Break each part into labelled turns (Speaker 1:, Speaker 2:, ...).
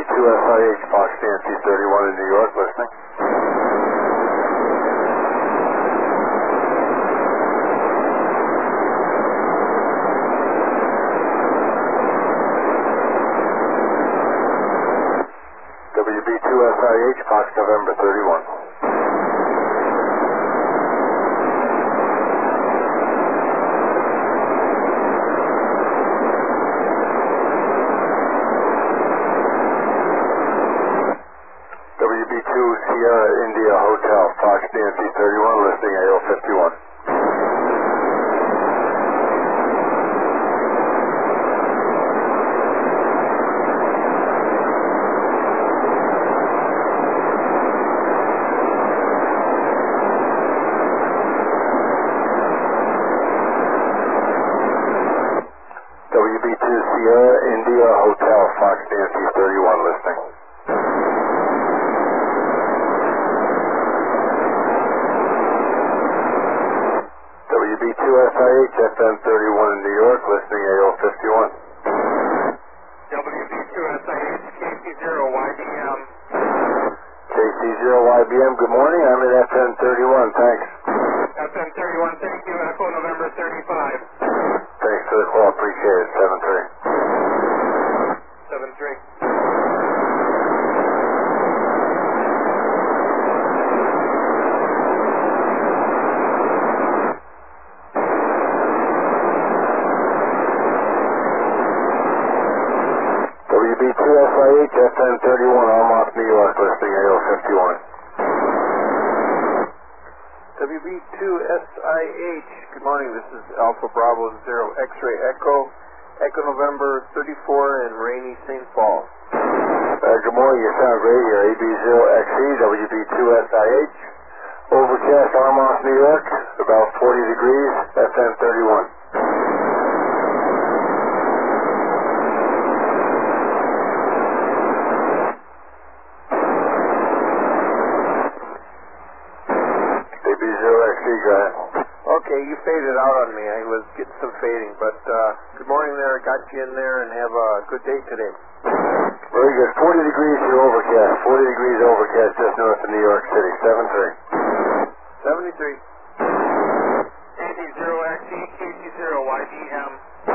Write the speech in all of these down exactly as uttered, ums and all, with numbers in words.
Speaker 1: two S I H, Fox Nancy thirty-one in New York, listening. W B two S I H, Fox November thirty-one. W B two Sierra India Hotel, Fox Nancy thirty-one, listing A O fifty-one. W B two Sierra India Hotel, Fox Nancy thirty-one, listing. W B two S I H, F M thirty-one in New York, listing A O fifty-one.
Speaker 2: W B two S I H, K C zero Y B M.
Speaker 1: K C zero Y B M, good morning, I'm at F M thirty-one, thanks.
Speaker 2: F M thirty-one, thank you, Echo November thirty-five.
Speaker 1: Thanks for the call, appreciate it, seven three.
Speaker 2: seven three.
Speaker 1: W B two S I H, F M thirty-one, Almost, New York, listing A O fifty-one.
Speaker 3: W B two S I H, good morning, this is Alpha Bravo Zero X-Ray Echo, Echo November thirty-four in rainy Saint Paul.
Speaker 1: Uh, good morning, you sound great here, A B zero X E, W B two S I H, overcast, Almost, New York, about forty degrees, F M thirty-one. A B zero X E, go ahead.
Speaker 3: Okay, you faded out on me, I was getting some fading, but uh, good morning there, got you in there, and have a good day today.
Speaker 1: Very good, forty degrees here, overcast, forty degrees overcast just north of New York City, seven three.
Speaker 3: seventy-three.
Speaker 2: K C zero X E, K C zero Y B M.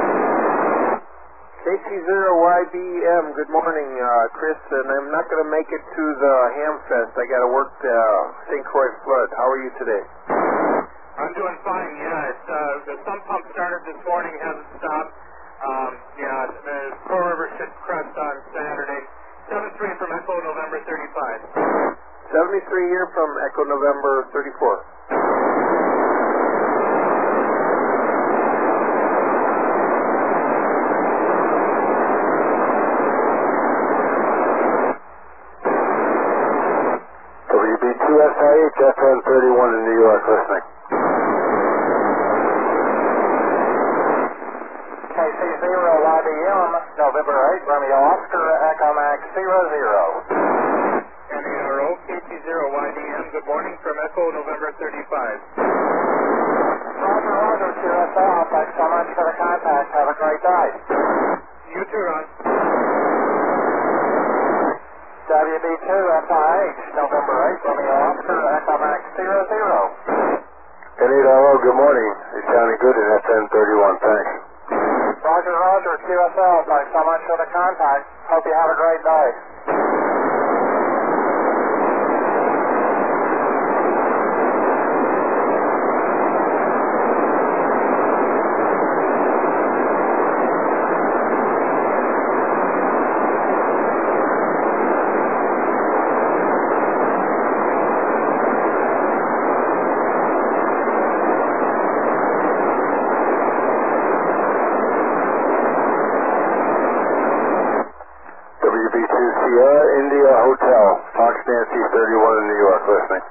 Speaker 3: K C zero Y B M, good morning, uh, Chris, and I'm not going to make it to the Hamfest. I got to work uh, Saint Croix Flood. How are you today?
Speaker 2: I'm doing fine, yeah. It's, uh, the sump pump started this morning, hasn't stopped. Um, yeah, the Pearl River should crest on Saturday. seven three from Echo November thirty-five.
Speaker 3: seventy-three here from Echo November thirty-four.
Speaker 1: W B two S I H, F M thirty-one in New York, listening.
Speaker 4: K C zero Y B M, November eighth, Romeo Oscar, Echo Max zero zero.
Speaker 2: N A R O, K C zero Y D M, good morning from Echo November thirty-five.
Speaker 4: Roger, Roger, Q S L, thanks so much for the contact. Have a great day.
Speaker 2: You too, Ron.
Speaker 4: W B two S I H, November eighth, Romeo Oscar, Echo Max zero zero.
Speaker 1: N A R O, good morning. You're sounding good in F M thirty-one, thanks.
Speaker 4: Roger, Roger, Q S L, thanks so much for the contact. Hope you have a great day.
Speaker 1: W B two Sierra India Hotel, Fox Nancy thirty-one in New York, listening.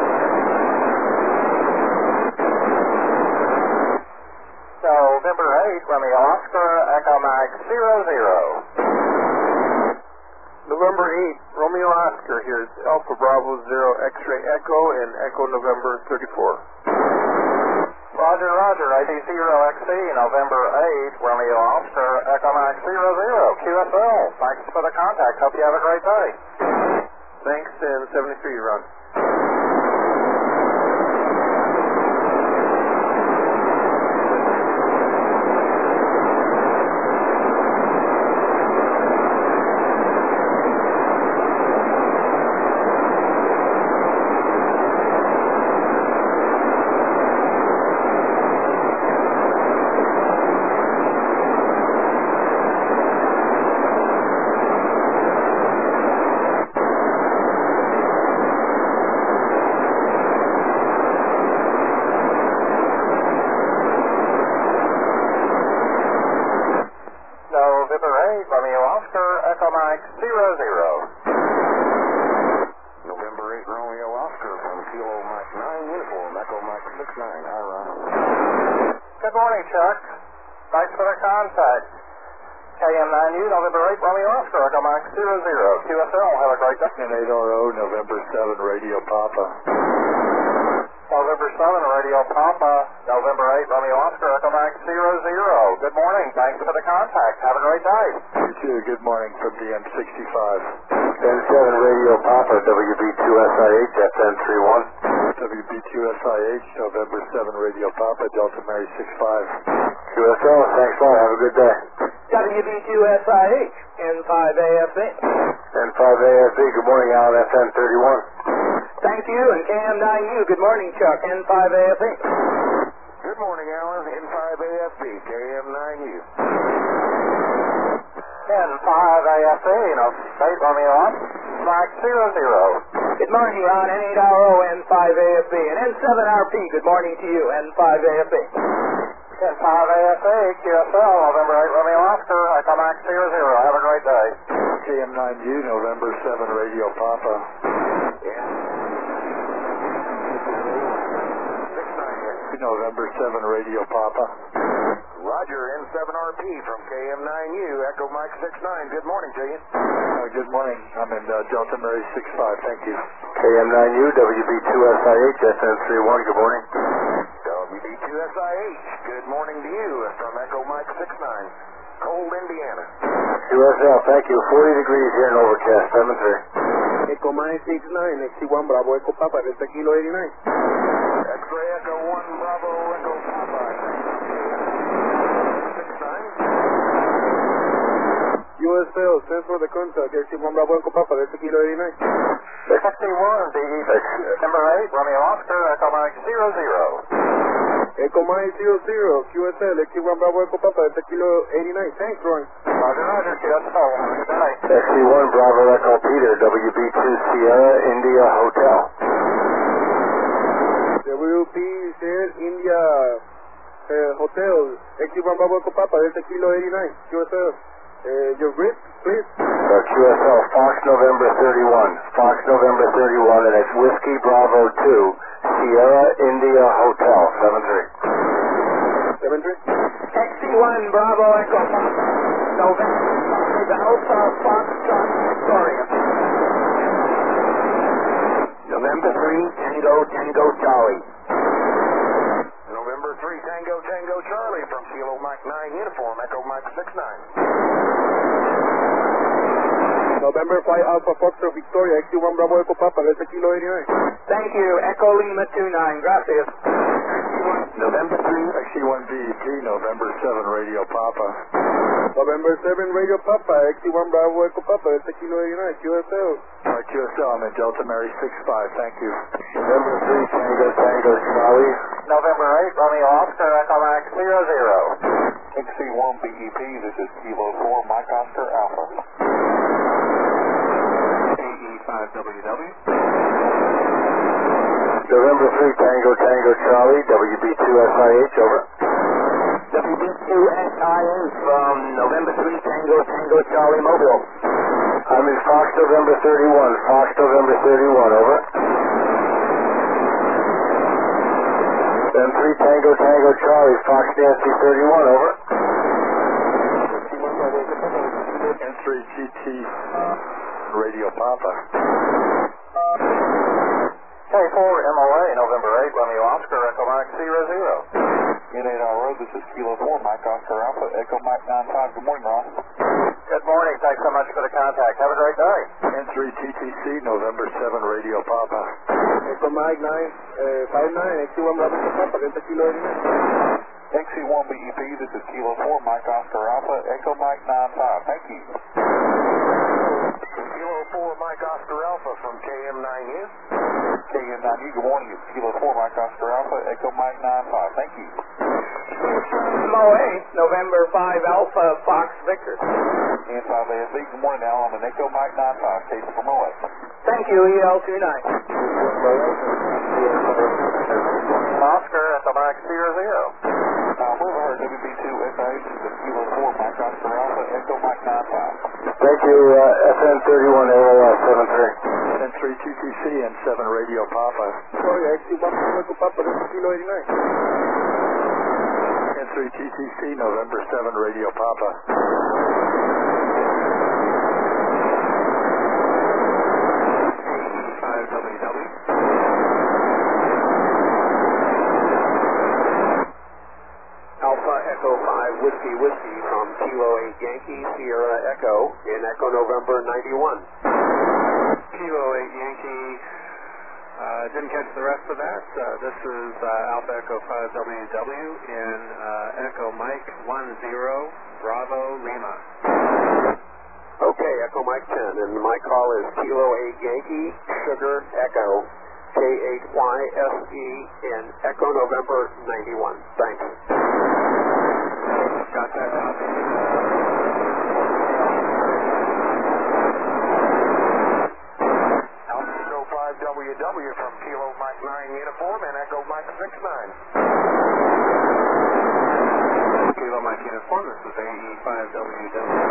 Speaker 4: November eight, Romeo Oscar, Echo Max zero zero.
Speaker 3: November eighth, Romeo Oscar, here's Alpha Bravo Zero X-Ray Echo and Echo November thirty-four.
Speaker 4: Roger, Roger, A D zero X C, November eighth, Romeo Oscar, Echo Max zero zero, Q S L. Thanks for the contact. Hope you have a great day.
Speaker 3: Thanks, and seventy-three, Ron.
Speaker 4: Good morning, Chuck. Thanks for the contact. K M nine U, November eighth, Romeo Oscar, Echo Max zero zero, Q S L. Have a great day.
Speaker 1: And eight R O, November seven, Radio Papa.
Speaker 4: November seven, Radio Papa, November eight, Romeo Oscar, Echo Max zero zero. Good morning. Thanks for the contact. Have a great day.
Speaker 1: You too. Good morning from D M sixty-five. N seven, Radio Papa, W B two S I H, F N three one. W B two S I H, November seven, Radio Papa, Delta Mary six five. Q S L, thanks a lot. Have a good day.
Speaker 5: W B two S I H, N five A F B.
Speaker 1: N five A F B, good morning, Alan, F N thirty-one.
Speaker 5: Thank you, and K M nine U, good morning, Chuck, N five A F B.
Speaker 1: Good morning, Alan, N five A F B, K M nine U.
Speaker 4: N five A F B, State Romeo Oscar, Max zero zero.
Speaker 5: Good morning, Ron, N eight R O, N five A F B, and N seven R P, good morning to you, N five A F B.
Speaker 4: N five A F B, Q S L, November eight, Romeo Oscar, Echo Max zero zero. Have a great day.
Speaker 1: K M nine U, November seven, Radio Papa. Yeah. six nine, November seven, Radio Papa. Roger, N seven R P from K M nine U, Echo Mike six nine. Good morning to you. Uh, good morning. I'm in uh, Delta Mary six five. Thank you. K M nine U, W B two S I H, F N three one. Good morning. W B two S I H, good morning to you from Echo Mike six nine. Cold, Indiana. Q S L, thank you. forty degrees here in Overcast, seven three.
Speaker 3: Echo Mike six nine, X C one Bravo Echo Papa, Delta Kilo eighty-nine.
Speaker 1: X-Ray Echo one Bravo Echo Papa. six nine.
Speaker 3: U S L, thanks for the contact, X C one Bravo Echo Papa, Delta Kilo eighty-nine.
Speaker 4: sixty-one, D E number eight, Romeo Oscar, Echo Mike zero zero.
Speaker 3: Echo Mike zero zero, Q S L, X C one Bravo Echo Papa, Delta Kilo eighty-nine. Thanks, Ron.
Speaker 4: Roger, Roger, Q S L. Have a good day.
Speaker 1: X C one Bravo Echo Peter, W B two Sierra India Hotel.
Speaker 3: W P Sierra India uh, Hotel, X C one Bravo Echo Papa, Delta Kilo eighty-nine. Q S L, uh, your grip, please.
Speaker 1: Uh, Q S L, Fox November thirty-one. Fox November thirty-one, and it's Whiskey Bravo two, Sierra India Hotel, seven three.
Speaker 3: seven three?
Speaker 5: X C one Bravo Echo Papa, November Alpha Fox Victoria.
Speaker 4: November three, Tango, Tango, Charlie.
Speaker 1: November three, Tango, Tango, Charlie from Kilo Mike nine Uniform, Echo Mike six nine.
Speaker 3: November five Alpha Foxtrot Victoria, X C one Bravo Echo Papa, Delta Kilo eighty-nine.
Speaker 5: Thank you, Echo Lima two nine, gracias.
Speaker 1: November three, X C one B E P, November seven, Radio Papa.
Speaker 3: November seven, Radio Papa, X C one Bravo Echo Papa, Delta Kilo eighty-nine, Q S L.
Speaker 1: Alright, Q S L, I'm in Delta Mary six five, thank you. November three, Tango, Tango, Charlie.
Speaker 4: November eight, Romeo Oscar, Echo Max zero zero.
Speaker 1: X C one B E P, this is Kilo four, Mike Oscar Alpha. A E five W W. November three, Tango, Tango, Charlie, W B two S I H, over.
Speaker 4: W B two S I H from November three, Tango, Tango, Charlie, Mobile.
Speaker 1: I'm in Fox November thirty-one, Fox November thirty-one, over. M three, Tango, Tango, Charlie, Fox Nancy thirty-one, over. N three T T Radio Papa.
Speaker 4: K four M O A, November eighth, Romeo Oscar, Echo Mike zero zero.
Speaker 3: In eight hour road, this is Kilo four, Mike Oscar Alpha, Echo Mike nine five. Good morning, Ross.
Speaker 4: Good morning. Thanks so much for the contact. Have a great day.
Speaker 1: N three T T C, November seventh, Radio Papa.
Speaker 5: Echo Mike nine five nine, X C one Bravo Papa, Delta Kilo eighty-nine.
Speaker 3: X C one B E P, this is Kilo four, Mike Oscar Alpha, Echo Mike nine five. Thank you.
Speaker 1: Kilo four, Mike Oscar Alpha from K M nine U.
Speaker 3: K M nine U, good morning. It's Kilo four, Mike Oscar Alpha, Echo Mike nine five. Thank you.
Speaker 5: M O A, November five Alpha Fox Victor.
Speaker 3: N five A S B, good morning, Al. I'm an Echo Mike nine five, case from O A.
Speaker 5: Thank you, E L two nine.
Speaker 4: Oscar, Echo Mike zero zero.
Speaker 3: Uh, Boulevard W B two S I H, this is Kilo four, Mike Oscar Alpha, Echo Mike nine five.
Speaker 1: Thank you, uh, F N thirty-one A O S seven three. N three T T C and seven Radio Papa.
Speaker 5: Sorry, X C one Bravo Papa, Delta Kilo eighty-nine.
Speaker 1: N three T T C, November seventh, Radio Papa.
Speaker 2: five W W.
Speaker 5: Alpha Echo five Whiskey Whiskey from Kilo eight Yankee Sierra Echo in Echo November ninety-one.
Speaker 2: Kilo eight Yankee. Uh, didn't catch the rest of that. Uh, this is uh, Alpha Echo five W W in uh, Echo Mike one zero, Bravo Lima.
Speaker 5: Okay, Echo Mike ten, and my call is Kilo eight Yankee Sugar Echo K eight Y S E in Echo November ninety-one. Thanks.
Speaker 2: Got that copy.
Speaker 1: Alpha Echo five W W from Kilo Mike nine Uniform and Echo Mike six nine.
Speaker 2: Kilo Mike Uniform, this is A E five W W.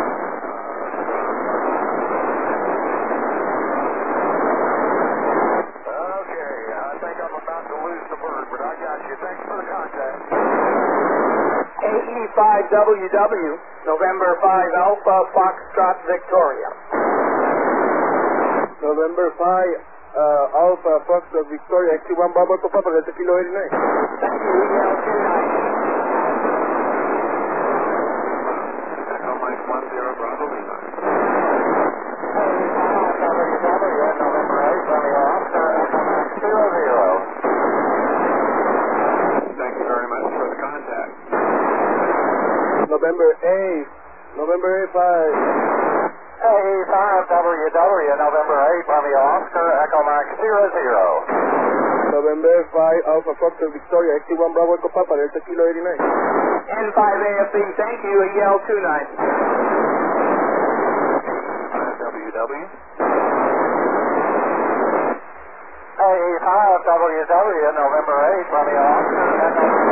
Speaker 1: Okay, I think I'm about to lose the bird, but I got you. Thanks for the contact.
Speaker 5: A E five W W, November five Alpha Foxtrot Victoria. November five uh, Alpha Foxtrot Victoria, X C one Bravo Papa, Delta Kilo eighty-nine. Thank you, E L two nine.
Speaker 2: Echo Mike one zero, Bravo Lima.
Speaker 4: W W, November eighth, Romeo Oscar, Echo Mike zero zero.
Speaker 2: Thank you very much for the contact.
Speaker 5: November eighth, November eighth five.
Speaker 4: A E five W W, November eighth, Romeo Oscar, Echo Mike zero zero.
Speaker 5: November five Alpha Foxtrot Victoria, X C one Bravo Echo Papa, Delta Kilo eighty-nine. N five A F B, thank you, E L two nine.
Speaker 2: five W W.
Speaker 4: A E five W W, November eighth, Romeo Oscar, Echo